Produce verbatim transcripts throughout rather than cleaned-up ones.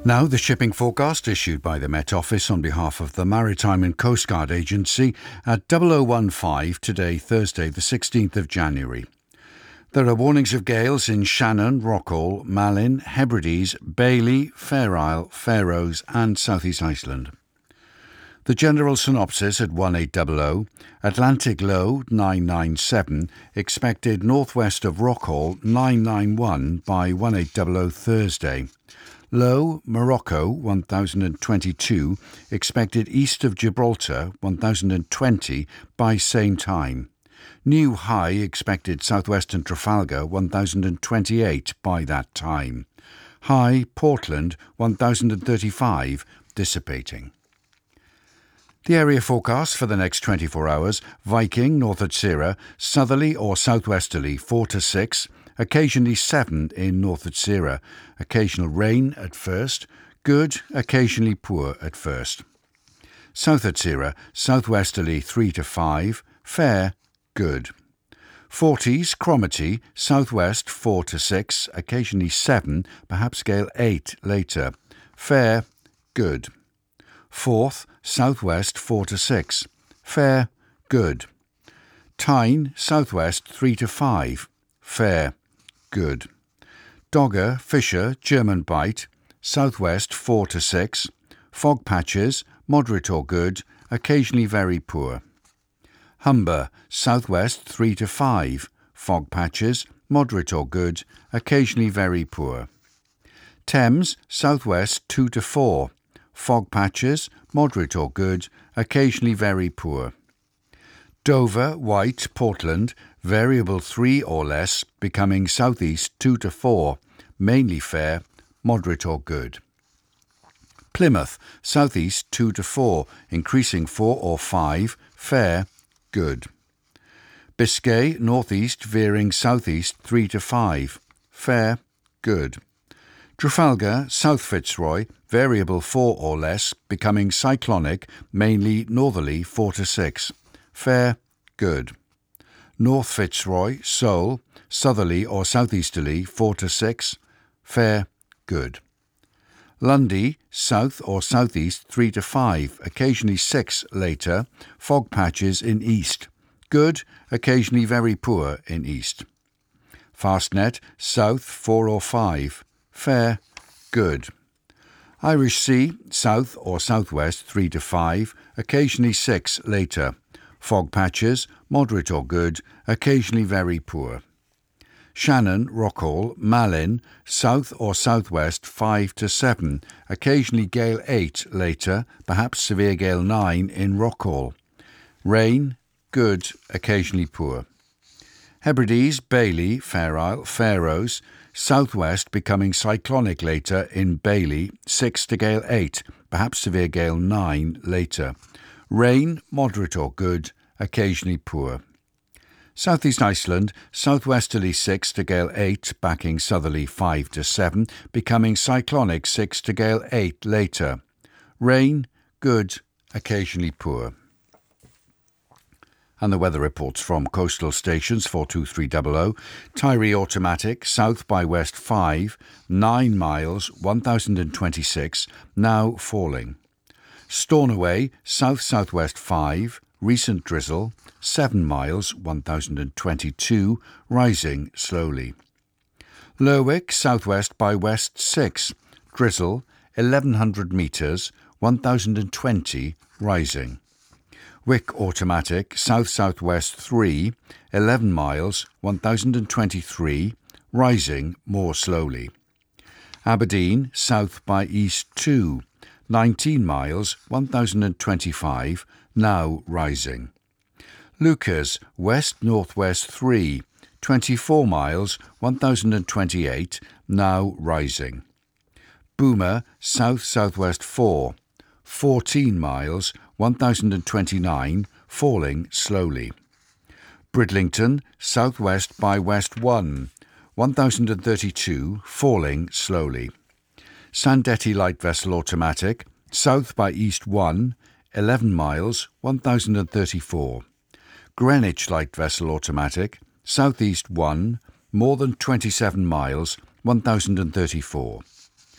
Now, the shipping forecast issued by the Met Office on behalf of the Maritime and Coast Guard Agency at double oh one five today, Thursday, the sixteenth of January. There are warnings of gales in Shannon, Rockall, Malin, Hebrides, Bailey, Fair Isle, Faroes and South East Iceland. The general synopsis at eighteen hundred, Atlantic low nine nine seven, expected northwest of Rockall nine nine one by eighteen hundred Thursday. Low, Morocco one thousand twenty-two, expected east of Gibraltar one thousand twenty by same time. New high expected southwestern Trafalgar one thousand twenty-eight by that time. High, Portland one thousand thirty-five, dissipating. The area forecast for the next twenty-four hours: Viking, north at Sierra, southerly or southwesterly four to six, occasionally seven in north at Sierra, occasional rain at first, good, occasionally poor at first. South at Sierra, southwesterly three to five, fair, good. Forties, Cromarty, southwest four to six, occasionally seven, perhaps gale eight later, fair, good. Forth, southwest four to six, fair, good. Tyne, southwest three to five, fair, good. Dogger, Fisher, German Bight, southwest four to six, fog patches, moderate or good, occasionally very poor. Humber, southwest three to five, fog patches, moderate or good, occasionally very poor. Thames, southwest two to four, fog patches, moderate or good, occasionally very poor. Dover, White, Portland, variable three or less, becoming southeast two to four, mainly fair, moderate or good. Plymouth, southeast two to four, increasing four or five, fair, good. Biscay, northeast, veering southeast three to five, fair, good. Trafalgar, South Fitzroy, variable four or less, becoming cyclonic, mainly northerly four to six, fair, good. North Fitzroy, Seoul, southerly or southeasterly four to six, fair, good. Lundy, south or southeast three to five, occasionally six later, fog patches in east, good, occasionally very poor in east. Fastnet, south four or five, fair, good. Irish Sea, south or southwest three to five, occasionally six later, fog patches, moderate or good, occasionally very poor. Shannon, Rockall, Malin, south or southwest five to seven, occasionally gale eight later, perhaps severe gale nine in Rockall. Rain, good, occasionally poor. Hebrides, Bailey, Fair Isle, Faroes, southwest becoming cyclonic later in Bailey, six to gale eight, perhaps severe gale nine later. Rain, moderate or good, occasionally poor. South East Iceland, southwesterly six to gale eight, backing southerly five to seven, becoming cyclonic six to gale eight later. Rain, good, occasionally poor. And the weather reports from coastal stations four two three hundred, Tyree automatic, south by west five, nine miles, one thousand twenty-six, now falling. Stornoway, south-southwest five, recent drizzle, seven miles, one thousand twenty-two, rising slowly. Lerwick, southwest by west six, drizzle, eleven hundred metres, one thousand twenty, rising. Wick automatic, south-southwest three, eleven miles, one thousand twenty-three, rising more slowly. Aberdeen, south by east two, nineteen miles, one thousand twenty-five, now rising. Lucas, west-northwest three, twenty-four miles, one thousand twenty-eight, now rising. Boomer, south-southwest four, fourteen miles, one thousand twenty-nine, falling slowly. Bridlington, southwest by west one, one thousand thirty-two, falling slowly. Sandetti light vessel automatic, south by east one, eleven miles, one thousand thirty-four. Greenwich light vessel automatic, southeast one, more than twenty-seven miles, one thousand thirty-four.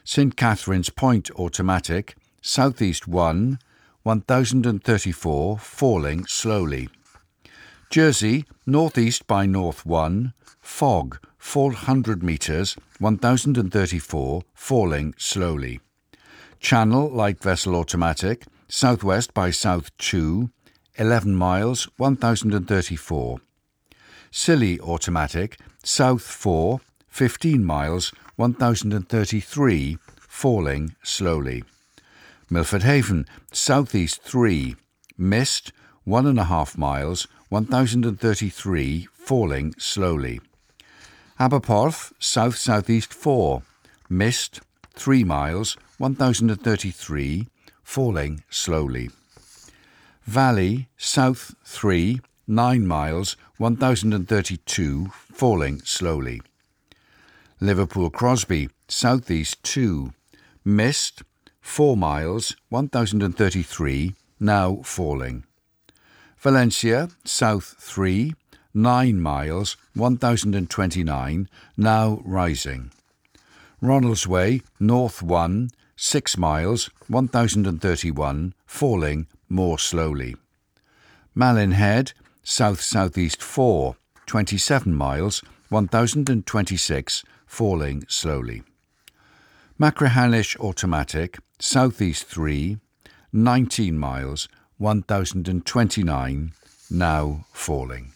Saint Catherine's Point automatic, southeast one, one thousand thirty-four, falling slowly. Jersey, northeast by north one, fog, four hundred metres, one thousand thirty-four, falling slowly. Channel, light vessel automatic, southwest by south two, eleven miles, one thousand thirty-four. Scilly automatic, south four, fifteen miles, one thousand thirty-three, falling slowly. Milford Haven, southeast three, mist, one and a half miles, one thousand thirty-three, falling slowly. Aberporth, south-southeast four, mist, three miles, one thousand thirty-three, falling slowly. Valley, south three, nine miles, one thousand thirty-two, falling slowly. Liverpool Crosby, southeast two, mist, four miles, one thousand thirty-three, now falling. Valencia, south three, nine miles, one thousand twenty-nine, now rising. Ronaldsway, north one, six miles, one thousand thirty-one, falling more slowly. Malin Head, south-southeast four, twenty-seven miles, one thousand twenty-six, falling slowly. Machrihanish automatic, southeast three, nineteen miles, one thousand twenty-nine, now falling.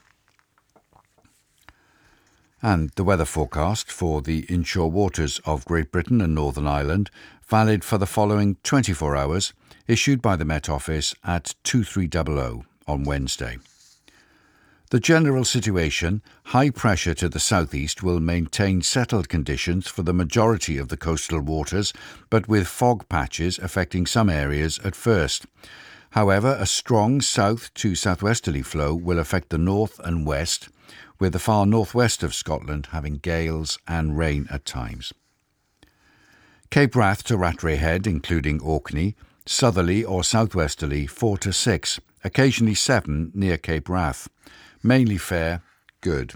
And the weather forecast for the inshore waters of Great Britain and Northern Ireland, valid for the following twenty-four hours, issued by the Met Office at two three hundred on Wednesday. The general situation, high pressure to the southeast, will maintain settled conditions for the majority of the coastal waters, but with fog patches affecting some areas at first. However, a strong south to southwesterly flow will affect the north and west, with the far northwest of Scotland having gales and rain at times. Cape Wrath to Rattray Head, including Orkney, southerly or southwesterly four to six, occasionally seven near Cape Wrath. Mainly fair, good.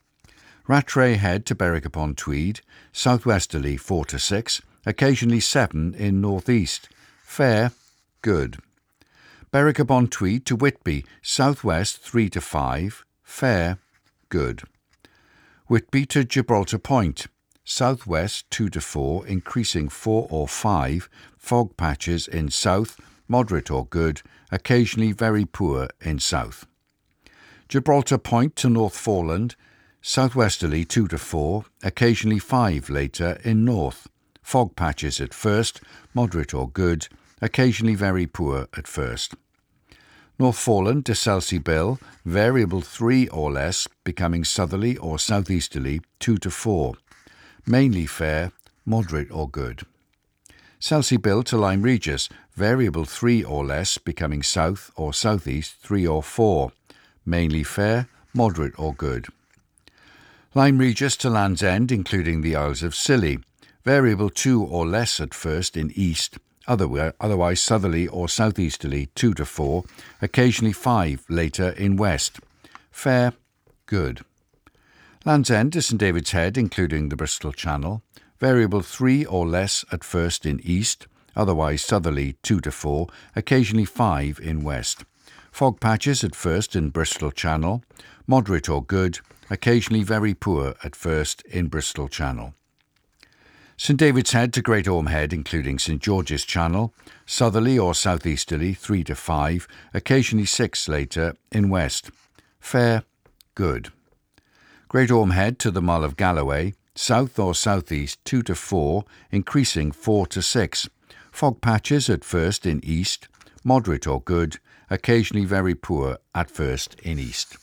Rattray Head to Berwick upon Tweed, southwesterly four to six, occasionally seven in northeast. Fair, good. Berwick upon Tweed to Whitby, southwest three to five, fair, good. Whitby to Gibraltar Point, southwest two to four, increasing four or five, fog patches in south, moderate or good, occasionally very poor in south. Gibraltar Point to North Foreland, southwesterly two to four, occasionally five later in north, fog patches at first, moderate or good, occasionally very poor at first. North Foreland to Selsey Bill, variable three or less, becoming southerly or southeasterly two to four, mainly fair, moderate or good. Selsey Bill to Lyme Regis, variable three or less, becoming south or southeast three or four, mainly fair, moderate or good. Lyme Regis to Land's End, including the Isles of Scilly, variable two or less at first in east, otherwise southerly or southeasterly two to four, occasionally five later in west. Fair, good. Land's End to St David's Head, including the Bristol Channel, variable three or less at first in east, otherwise southerly two to four, occasionally five in west. Fog patches at first in Bristol Channel, moderate or good, occasionally very poor at first in Bristol Channel. St David's Head to Great Orme Head, including St George's Channel, southerly or southeasterly three to five, occasionally six later in west. Fair, good. Great Orme Head to the Mull of Galloway, south or southeast two to four, increasing four to six. Fog patches at first in east, moderate or good, occasionally very poor at first in east.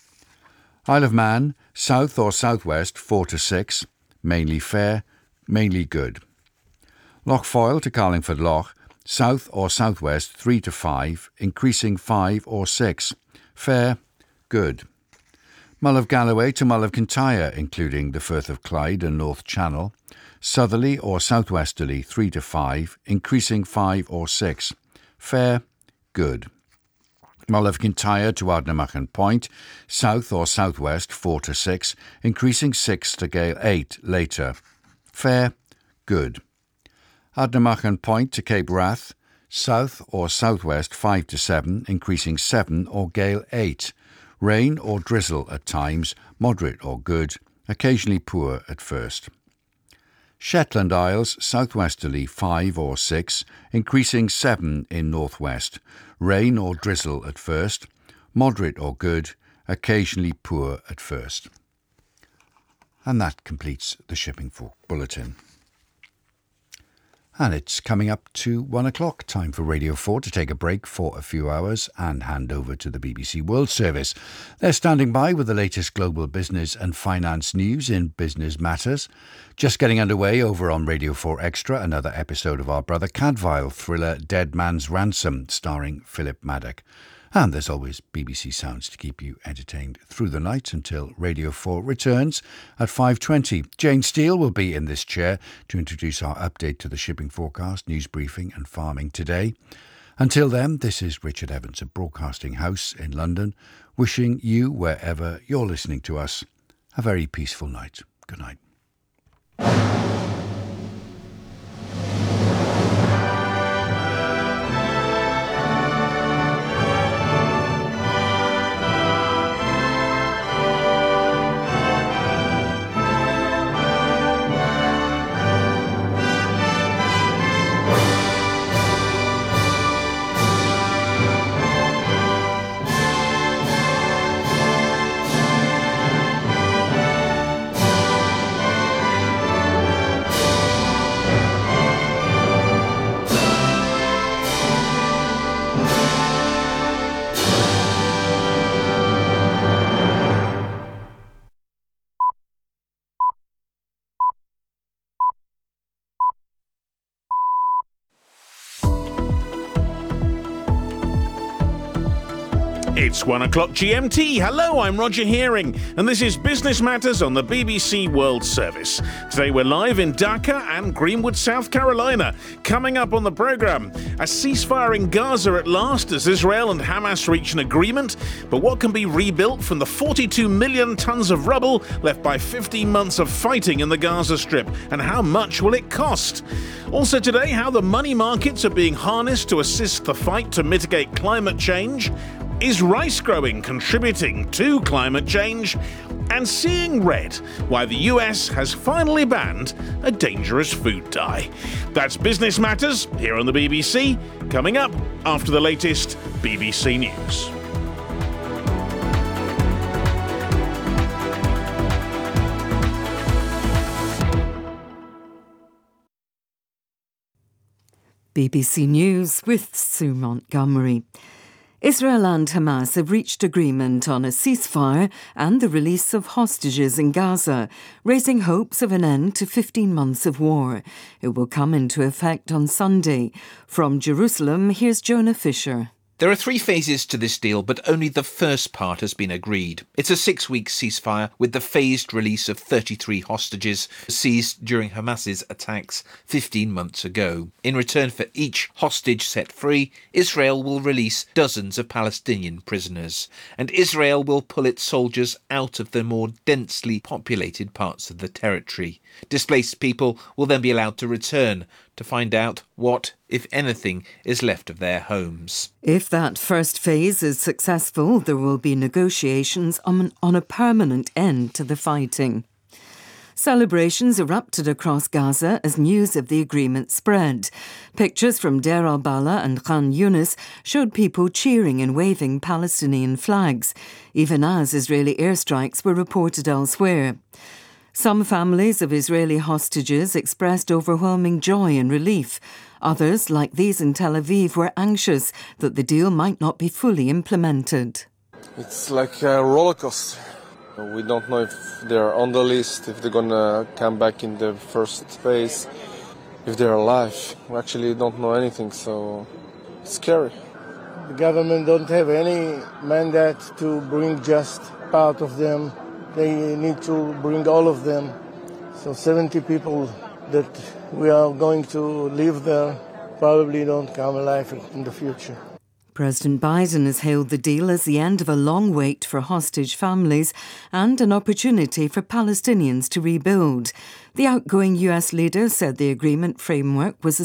Isle of Man, south or southwest four to six, mainly fair, mainly good. Loch Foyle to Carlingford Loch, south or southwest three to five, increasing five or six, fair, good. Mull of Galloway to Mull of Kintyre, including the Firth of Clyde and North Channel, southerly or southwesterly three to five, increasing five or six, fair, good. Mull of Kintyre to Ardnamurchan Point, south or southwest four to six, increasing six to gale eight later. Fair, good. Adnamachen Point to Cape Wrath, south or southwest five to seven, increasing seven or gale eight. Rain or drizzle at times, moderate or good, occasionally poor at first. Shetland Isles, southwesterly five or six, increasing seven in northwest. Rain or drizzle at first, moderate or good, occasionally poor at first. And that completes the Shipping Folk Bulletin. And it's coming up to one o'clock, time for Radio four to take a break for a few hours and hand over to the B B C World Service. They're standing by with the latest global business and finance news in Business Matters. Just getting underway over on Radio four Extra, another episode of our Brother Cadfael thriller Dead Man's Ransom, starring Philip Maddock. And there's always B B C Sounds to keep you entertained through the night until Radio four returns at five twenty. Jane Steele will be in this chair to introduce our update to the shipping forecast, news briefing and farming today. Until then, this is Richard Evans at Broadcasting House in London, wishing you, wherever you're listening to us, a very peaceful night. Good night. It's one o'clock G M T. Hello, I'm Roger Hearing, and this is Business Matters on the B B C World Service. Today we're live in Dhaka and Greenwood, South Carolina. Coming up on the programme, a ceasefire in Gaza at last as Israel and Hamas reach an agreement. But what can be rebuilt from the forty-two million tonnes of rubble left by fifteen months of fighting in the Gaza Strip? And how much will it cost? Also today, how the money markets are being harnessed to assist the fight to mitigate climate change. Is rice growing contributing to climate change? And seeing red, why the U S has finally banned a dangerous food dye. That's Business Matters here on the B B C, coming up after the latest B B C News. B B C News with Sue Montgomery. Israel and Hamas have reached agreement on a ceasefire and the release of hostages in Gaza, raising hopes of an end to fifteen months of war. It will come into effect on Sunday. From Jerusalem, here's Jonah Fisher. There are three phases to this deal, but only the first part has been agreed. It's a six-week ceasefire with the phased release of thirty-three hostages seized during Hamas's attacks fifteen months ago. In return for each hostage set free, Israel will release dozens of Palestinian prisoners, and Israel will pull its soldiers out of the more densely populated parts of the territory. Displaced people will then be allowed to return to find out what, if anything, is left of their homes. If that first phase is successful, there will be negotiations on, on a permanent end to the fighting. Celebrations erupted across Gaza as news of the agreement spread. Pictures from Deir al-Balah and Khan Yunis showed people cheering and waving Palestinian flags, even as Israeli airstrikes were reported elsewhere. Some families of Israeli hostages expressed overwhelming joy and relief. Others, like these in Tel Aviv, were anxious that the deal might not be fully implemented. It's like a roller coaster. We don't know if they're on the list, if they're going to come back in the first phase, if they're alive. We actually don't know anything, so it's scary. The government don't have any mandate to bring just part of them. They need to bring all of them. So seventy people that we are going to live there probably don't come alive in the future. President Biden has hailed the deal as the end of a long wait for hostage families and an opportunity for Palestinians to rebuild. The outgoing U S leader said the agreement framework was a